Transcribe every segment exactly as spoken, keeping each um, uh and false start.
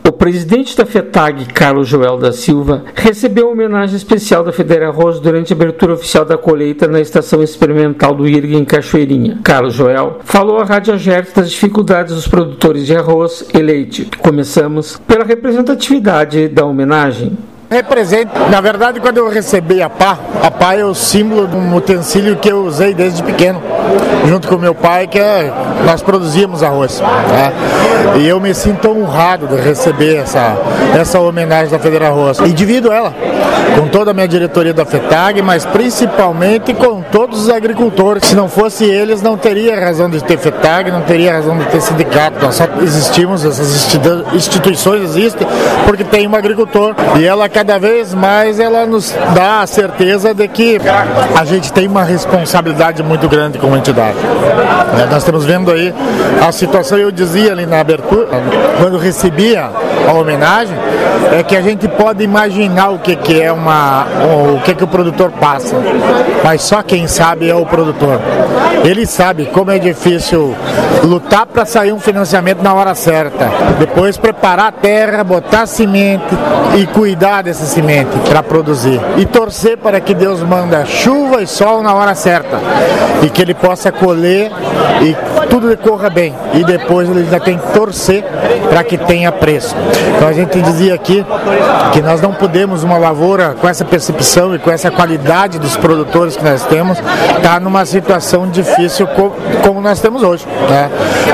O presidente da FETAG, Carlos Joel da Silva, recebeu uma homenagem especial da Federarroz durante a abertura oficial da colheita na estação experimental do I R G em Cachoeirinha. Carlos Joel falou à Rádio Agerto das dificuldades dos produtores de arroz e leite. Começamos pela representatividade da homenagem. Representa, na verdade, quando eu recebi a pá, a pá é o símbolo de um utensílio que eu usei desde pequeno, junto com meu pai, que é, nós produzíamos arroz, né? E eu me sinto honrado de receber essa, essa homenagem da Federarroz, e divido ela com toda a minha diretoria da FETAG, mas principalmente com todos os agricultores. Se não fosse eles, não teria razão de ter FETAG, não teria razão de ter sindicato. Nós só existimos, essas instituições existem porque tem um agricultor, e ela cada vez mais ela nos dá a certeza de que a gente tem uma responsabilidade muito grande como entidade. É, nós estamos vendo aí a situação, eu dizia ali na abertura, quando recebia a homenagem, é que a gente pode imaginar o que, que é uma, o que, que o produtor passa, mas só quem sabe é o produtor. Ele sabe como é difícil lutar para sair um financiamento na hora certa, depois preparar a terra, botar semente e cuidar dessa semente para produzir, e torcer para que Deus manda chuva e sol na hora certa, e que ele possa colher e tudo corra bem, e depois ele ainda tem que torcer para que tenha preço. Então a gente dizia aqui que nós não podemos, uma lavoura com essa percepção e com essa qualidade dos produtores que nós temos, estar tá numa situação difícil como nós temos hoje, né?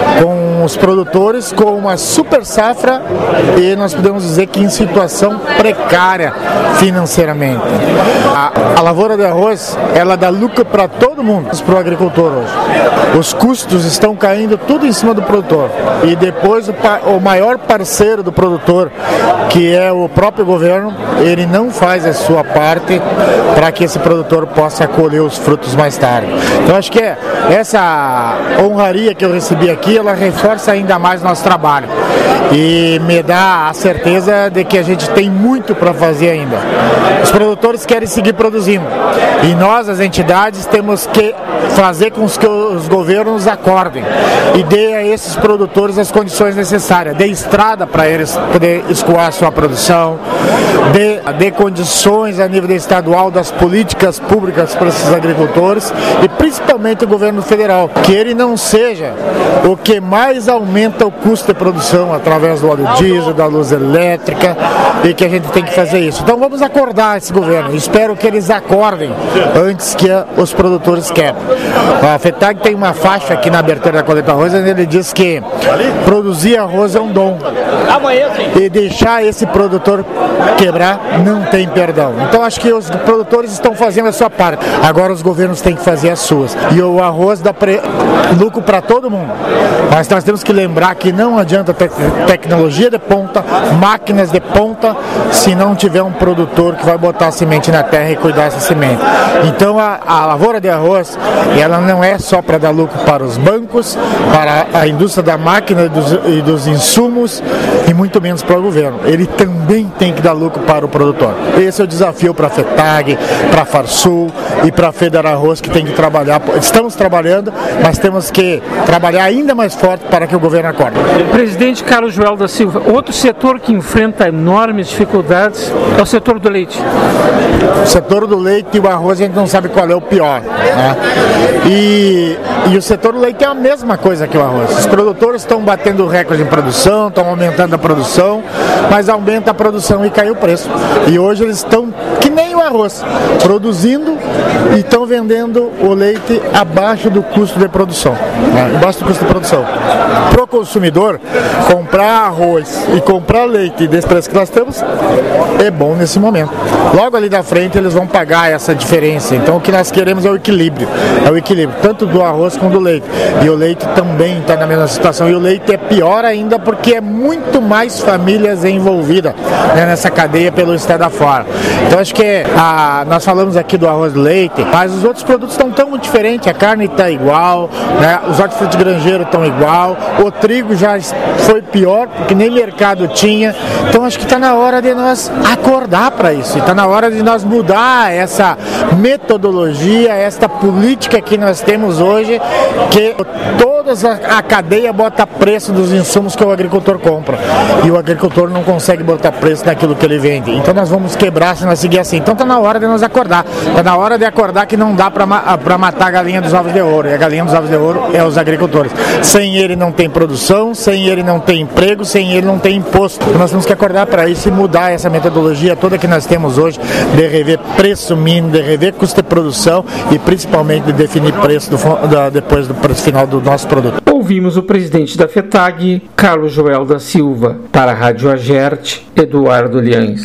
Com os produtores com uma super safra, e nós podemos dizer que em situação precária financeiramente. A, a lavoura de arroz, ela dá lucro para todo mundo, para o agricultor hoje. Os custos estão caindo tudo em cima do produtor, e depois o, o maior parceiro do produtor, que é o próprio governo, ele não faz a sua parte para que esse produtor possa colher os frutos mais tarde. Então acho que é, essa honraria que eu recebi aqui, ela reforça ainda mais nosso trabalho e me dá a certeza de que a gente tem muito para fazer ainda. Os produtores querem seguir produzindo, e nós, as entidades, temos que fazer com que os governos acordem e dê a esses produtores as condições necessárias, dê estrada para eles poder escoar a sua produção, dê, dê condições a nível estadual das políticas públicas para esses agricultores, e principalmente o governo federal, que ele não seja o que mais aumenta o custo de produção através do óleo diesel, da luz elétrica, e que a gente tem que fazer isso. Então vamos acordar esse governo, espero que eles acordem antes que os produtores querem. A FETAG tem uma faixa aqui na abertura da colheita arroz, onde ele diz que produzir arroz é um dom, e deixar esse produtor quebrar não tem perdão. Então acho que os produtores estão fazendo a sua parte, agora os governos têm que fazer as suas, e o arroz dá pre... lucro para todo mundo, mas nós temos que lembrar que não adianta te- tecnologia de ponta, máquinas de ponta, se não tiver um produtor que vai botar a semente na terra e cuidar dessa semente. Então a, a lavoura de arroz, ela não é só para dar lucro para os bancos, para a indústria da máquina e dos, e dos insumos, e muito menos para o governo. Ele também tem que dar lucro para o produtor. Esse é o desafio para a FETAG, para a Farsul e para a Federarroz, que tem que trabalhar. Estamos trabalhando, mas temos que trabalhar ainda mais forte para que o governo acorde. Presidente Carlos Joel da Silva, outro setor que enfrenta enormes dificuldades é o setor do leite. O setor do leite e o arroz, a gente não sabe qual é o pior, né? E, e o setor do leite é a mesma coisa que o arroz. Os produtores estão batendo recorde em produção, estão aumentando a produção, mas aumenta a produção e cai o preço. E hoje eles estão, que nem o arroz, produzindo e estão vendendo o leite abaixo do custo de produção, né? Abaixo do custo de produção. Para o consumidor, comprar arroz e comprar leite desse preço que nós temos é bom nesse momento. Logo ali da frente eles vão pagar essa diferença. Então o que nós queremos é o equilíbrio. É o equilíbrio, tanto do arroz como do leite. E o leite também está na mesma situação. E o leite é pior ainda porque é muito mais famílias envolvidas, né, nessa cadeia pelo estado afora. Então acho que a, nós falamos aqui do arroz e do leite, mas os outros produtos não estão muito diferentes. A carne está igual, né, os hortifrutis granjeiros estão igual, o trigo já foi pior porque nem mercado tinha. Então acho que está na hora de nós acordar para isso. Está na hora de nós mudar essa metodologia, esta política que nós temos hoje, que todo toda a cadeia bota preço dos insumos que o agricultor compra. E o agricultor não consegue botar preço naquilo que ele vende. Então nós vamos quebrar se nós seguir assim. Então está na hora de nós acordar. Está na hora de acordar que não dá para matar a galinha dos ovos de ouro. E a galinha dos ovos de ouro é os agricultores. Sem ele não tem produção, sem ele não tem emprego, sem ele não tem imposto. Então nós temos que acordar para isso e mudar essa metodologia toda que nós temos hoje de rever preço mínimo, de rever custo de produção e principalmente de definir preço do, da, depois do preço final do nosso produto. Ouvimos o presidente da FETAG, Carlos Joel da Silva. Para a Rádio Agerte, Eduardo Liães.